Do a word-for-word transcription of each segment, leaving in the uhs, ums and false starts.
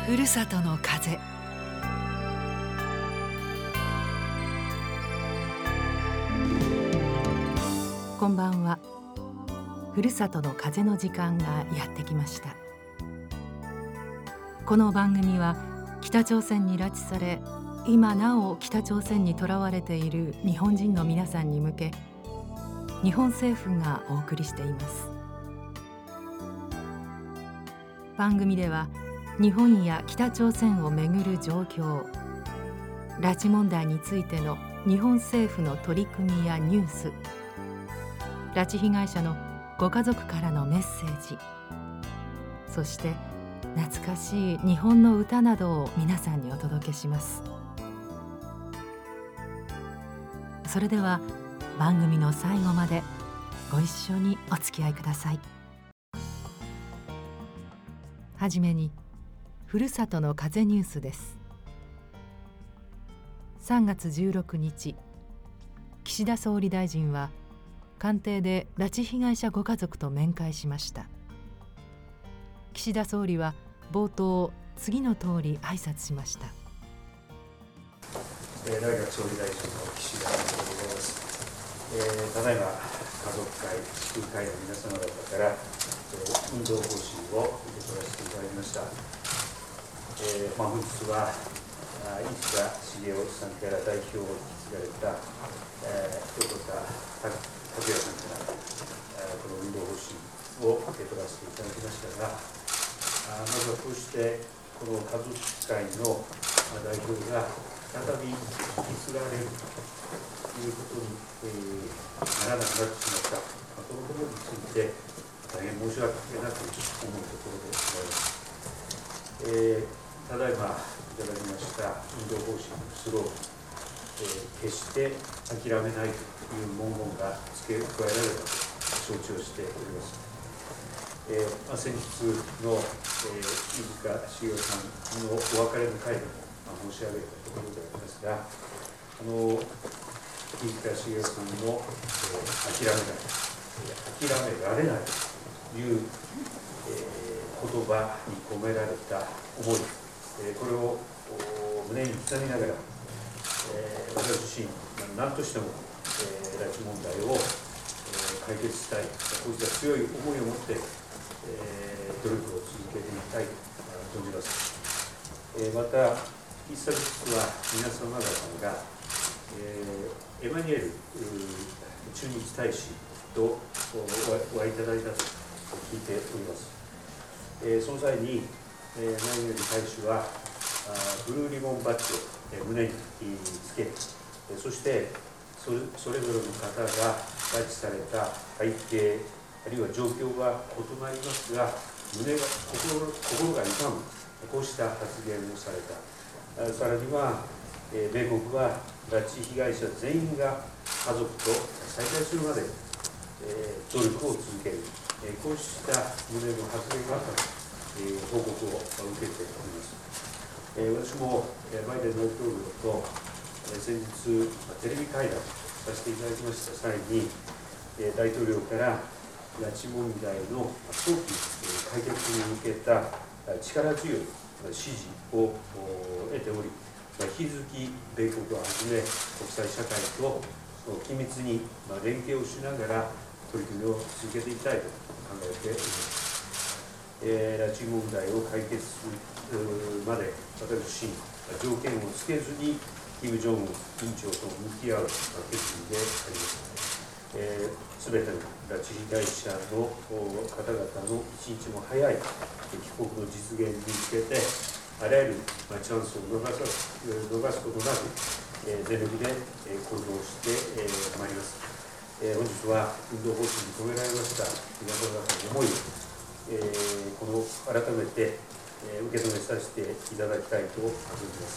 ふるさとの風。こんばんは。ふるさとの風の時間がやってきました。この番組は北朝鮮に拉致され、今なお北朝鮮にとらわれている日本人の皆さんに向け、日本政府がお送りしています。番組では日本や北朝鮮をめぐる状況、拉致問題についての日本政府の取り組みやニュース、拉致被害者のご家族からのメッセージ、そして懐かしい日本の歌などを皆さんにお届けします。それでは番組の最後までご一緒にお付き合いください。はじめにふるさとの風ニュースです。さんがつじゅうろくにち、岸田総理大臣は官邸で拉致被害者ご家族と面会しました。岸田総理は冒頭、次の通り挨拶しました。 えー、内閣総理大臣の岸田でございます。えー、ただいま家族会、祝福会の皆様方から、えー、運動方針を受け取らせていただきました。えーまあ、本日は飯塚繁雄さんから代表を引き継がれた、えー、横田拓也さんから、えー、この運動方針を受け取らせていただきましたが、あまずはこうしてこの家族会の代表が再び引き継がれるということに、えー、ならなくなってしまった、まあ、このことについて大変申し訳なく思うところでございます。えーただいまいただきました運動方針のスローガン、えー、決して諦めないという文言が付け加えられたと承知をしております。えーまあ、先日の、えー、飯塚繁雄さんのお別れの会でも、まあ、申し上げたところでありますが、あの飯塚繁雄さんの、えー、諦めない、諦められないという、えー、言葉に込められた思い、これを胸に刻みながら、えー、私自身、何としても、えー、拉致問題を、えー、解決したい、こういった強い思いを持って、えー、努力を続けていきたいと存じます。えー、また、一昨日は皆様方が、えー、エマニュエル駐日大使とお会いいただいたと聞いております。えー、その際に、えー、エマニュエル大使はブルーリボンバッジを、えー、胸につけ、えー、そしてそれ、それぞれの方が拉致された背景、あるいは状況は異なりますが、胸が 心, 心が痛む、こうした発言をされた。さらには、えー、米国は拉致被害者全員が家族と再会するまで、えー、努力を続ける、えー、こうした胸の発言があったと報告を受けております。私もバイデン大統領と先日テレビ会談させていただきました際に、大統領から拉致問題の早期解決に向けた力強い支持を得ており、引き続き米国をはじめ国際社会と緊密に連携をしながら取り組みを続けていきたいと考えております。えー、拉致問題を解決するまで、私自身、条件をつけずに、キム・ジョンウン委員長と向き合う決意であります。すべ、えー、ての拉致被害者の方々の一日も早い帰国の実現に向けて、あらゆるチャンスを逃さす、逃すことなく、えー、全力で行動してまいります。えー、本日は運動方針に込められました皆様方の思いを、えー、この改めて、えー、受け止めさせていただきたいと思います。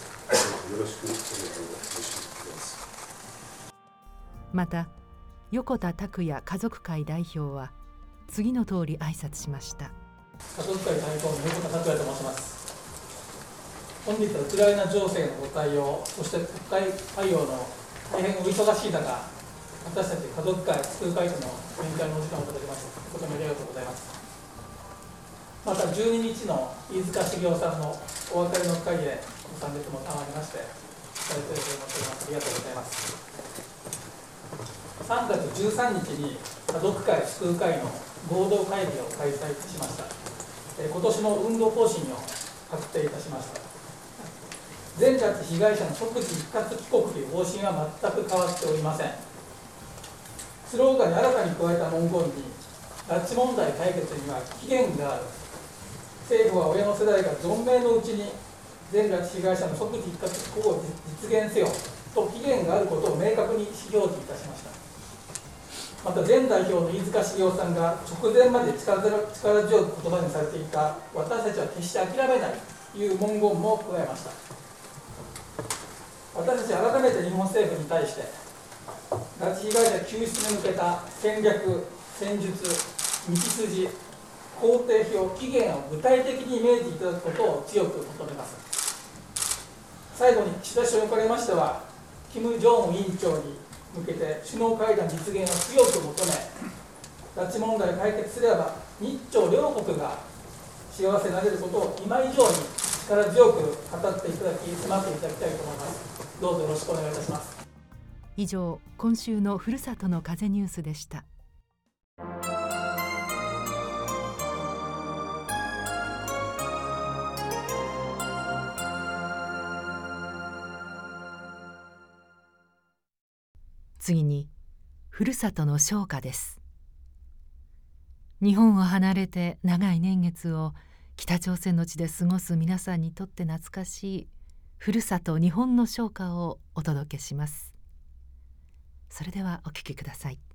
よろしくお願いします。 また、横田拓也家族会代表は次の通り挨拶しました。 家族会代表の横田拓也と申します。本日はウクライナ情勢のご対応、そして国会対応の大変お忙しい中、私たち家族会、祝福会との面会のお時間をいただきます。とてもありがとうございます。 またじゅうににちの飯塚茂雄さんのお別れの会へご参列も賜りまして大変喜んでおります。ありがとうございます。さんがつじゅうさんにちに家族会救う会の合同会議を開催しました。今年の運動方針を確定いたしました。全拉致被害者の即時一括帰国という方針は全く変わっておりません。スローガンに新たに加えた文言に、拉致問題解決には期限がある、政府は親の世代が存命のうちに全拉致被害者の即時一括帰国を実現せよと期限があることを明確に意思表示いたしました。また前代表の飯塚茂雄さんが直前まで力強く言葉にされていた私たちは決して諦めないという文言も加えました。私たち改めて日本政府に対して拉致被害者救出に向けた戦略、戦術、道筋、工程表、期限を具体的にイメージいただくことを強く求めます。最後に岸田首相におかれましては、キム・ジョンウン委員長に向けて首脳会談実現を強く求め、拉致問題解決すれば日朝両国が幸せになれることを今以上に力強く語っていただき、迫っていただきたいと思います。どうぞよろしくお願いいたします。 以上、今週のふるさとの風ニュースでした。次に、ふるさとの唱歌です。日本を離れて長い年月を北朝鮮の地で過ごす皆さんにとって懐かしいふるさと日本の唱歌をお届けします。それではお聴きください。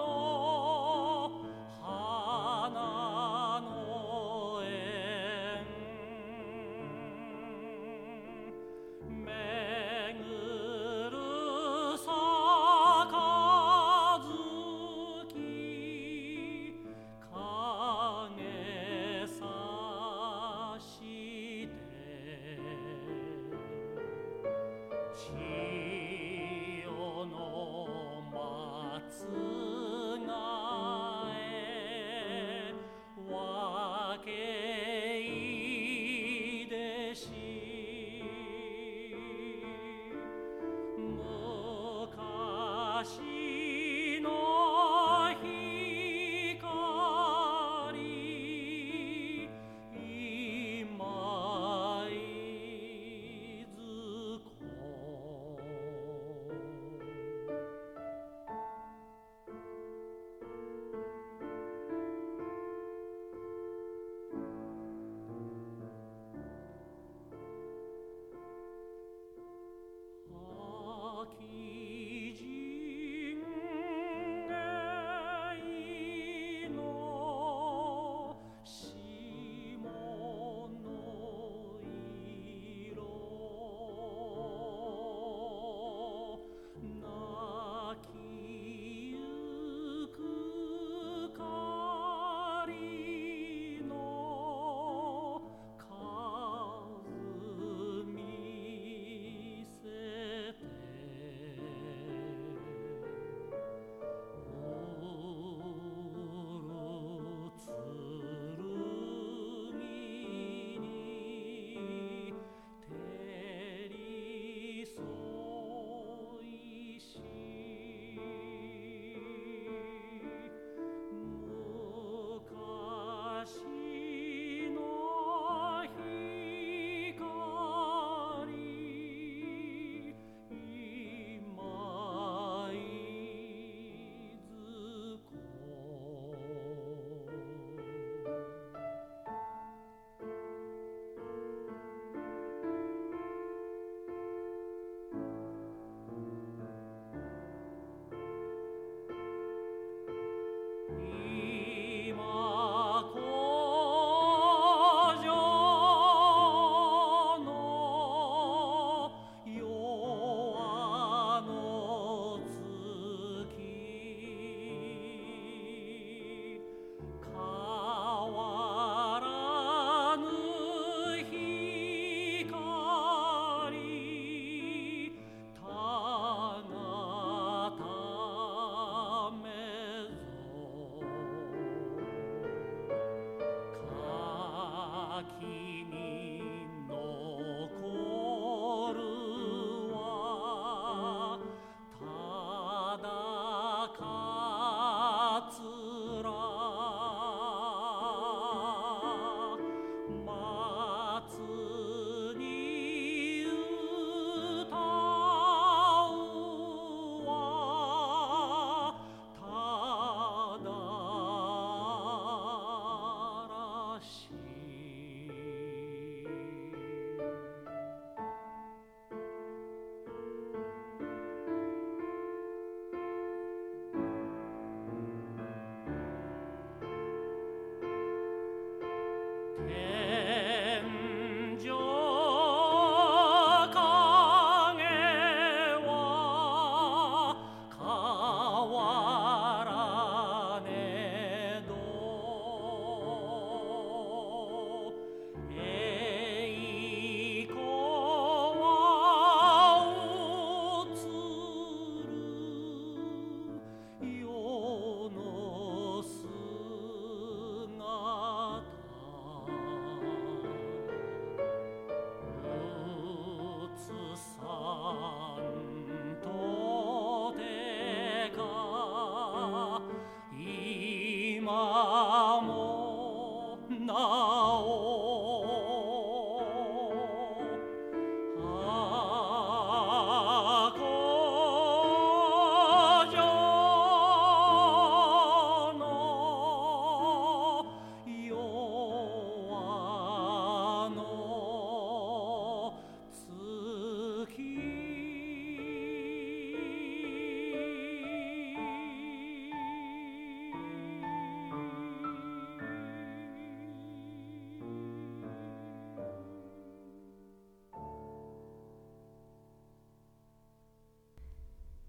花の縁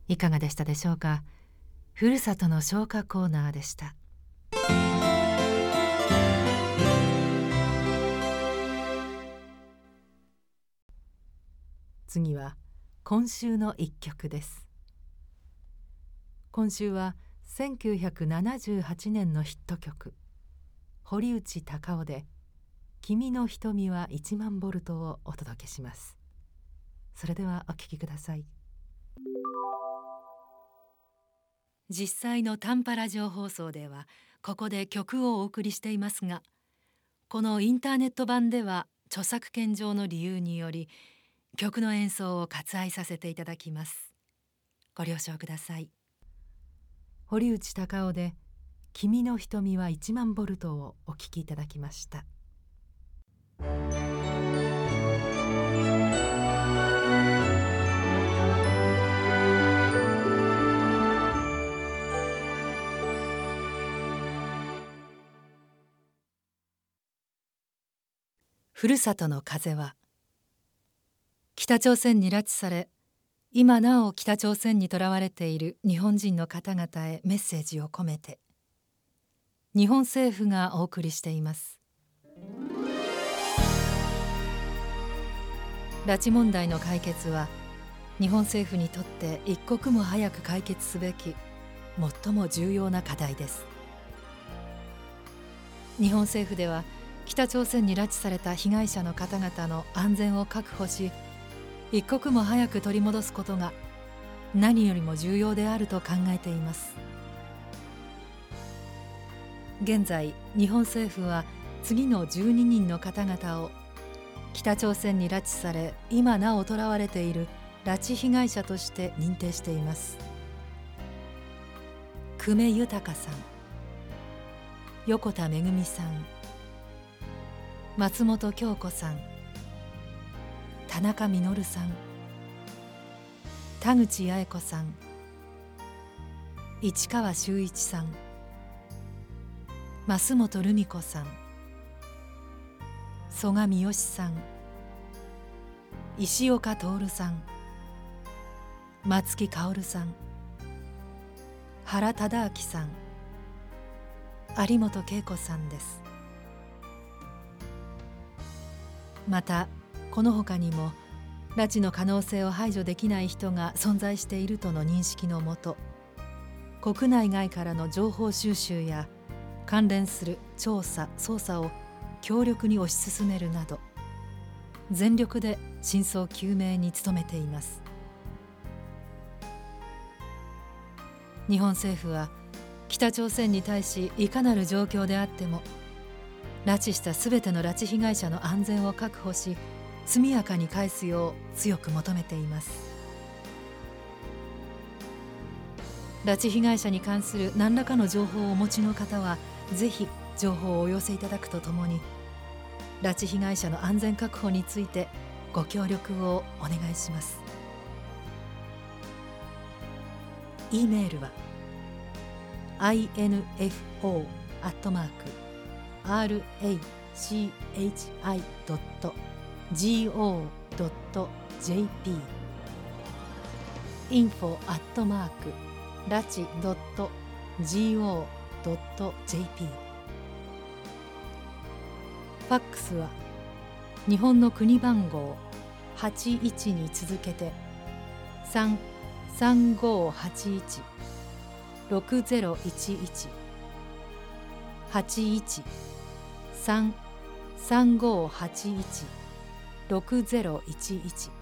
いかがでしたでしょうか。ふるさとの唱歌コーナーでした。次は今週の一曲です。今週はせんきゅうひゃくななじゅうはちねんのヒット曲、堀内孝雄で「君の瞳はいちまんボルト」をお届けします。それではお聴きください。実際の短波ラジオ放送ではここで曲をお送りしていますが、このインターネット版では著作権上の理由により曲の演奏を割愛させていただきます。ご了承ください。堀内孝雄で「君の瞳はいちまんボルト」をお聴きいただきました。ふるさとの風は、北朝鮮に拉致され今なお北朝鮮にとらわれている日本人の方々へメッセージを込めて、日本政府がお送りしています。拉致問題の解決は日本政府にとって一刻も早く解決すべき最も重要な課題です。日本政府では北朝鮮に拉致された被害者の方々の安全を確保し、一刻も早く取り戻すことが何よりも重要であると考えています。現在日本政府は次のじゅうににんの方々を北朝鮮に拉致され今なお捕らわれている拉致被害者として認定しています。久米豊さん、横田めぐみさん、松本京子さん、田中実さん、田口八重子さん、市川修一さん、増本留美子さん、曽我三好さん、石岡徹さん、松木薫さん、原忠明さん、有本恵子さんです。またこの他にも拉致の可能性を排除できない人が存在しているとの認識のもと、国内外からの情報収集や関連する調査・捜査を強力に推し進めるなど、全力で真相究明に努めています。日本政府は北朝鮮に対しいかなる状況であっても、拉致したすべての拉致被害者の安全を確保し、速やかに返すよう強く求めています。拉致被害者に関する何らかの情報をお持ちの方は、ぜひ情報をお寄せいただくとともに、拉致被害者の安全確保についてご協力をお願いします。E メールは アイエヌエフオー アットマーク アールエーシーエイチアイ ドット ジーオー ドット ジェーピー インフォ アットマーク ラチ ドット ジーオー ドット ジェーピー。 ファックスは日本の国番号はちいちに続けてさんさんごはちいち ろくぜろいちいち はちいち さんさんごはちいち ろくぜろいちいち。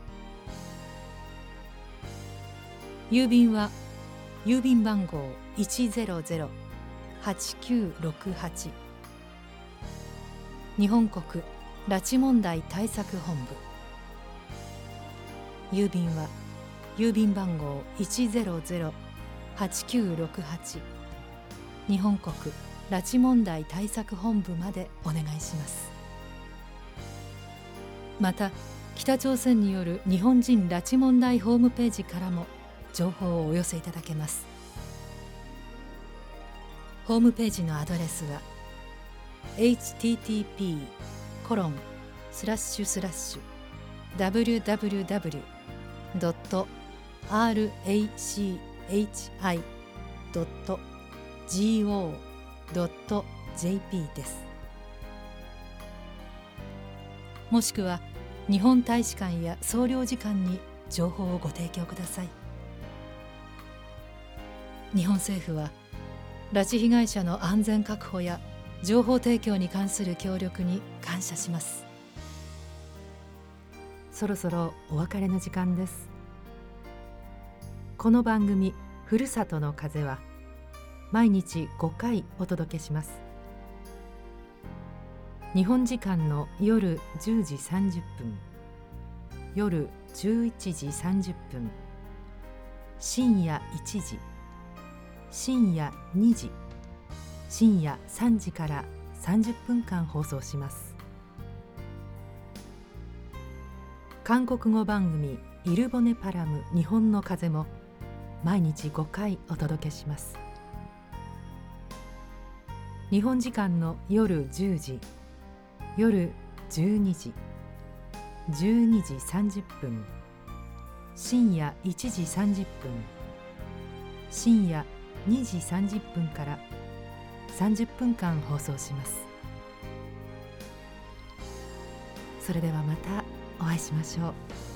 郵便は郵便番号 いちぜろぜろはちきゅうろくはち、 日本国拉致問題対策本部。郵便は郵便番号 いちぜろぜろはちきゅうろくはち、 日本国拉致問題対策本部までお願いします。また北朝鮮による日本人拉致問題ホームページからも情報をお寄せいただけます。ホームページのアドレスは エイチティーティーピー コロンスラッシュスラッシュ ダブリューダブリューダブリュー ドットアールエーシーエイチアイドットジーオードットジェーピー です。もしくは日本大使館や総領事館に情報をご提供ください。日本政府は拉致被害者の安全確保や情報提供に関する協力に感謝します。そろそろお別れの時間です。この番組ふるさとの風は毎日ごかいお届けします。日本時間の夜じゅうじさんじゅっぷん、夜じゅういちじさんじゅっぷん、深夜いちじ、深夜にじ、深夜さんじからさんじゅっぷんかん放送します。韓国語番組イルボネパラム日本の風も毎日ごかいお届けします。日本時間の夜じゅうじ、夜じゅうにじ、じゅうにじさんじゅっぷん、深夜いちじさんじゅっぷん、深夜にじさんじゅっぷんからさんじゅっぷんかん放送します。それではまたお会いしましょう。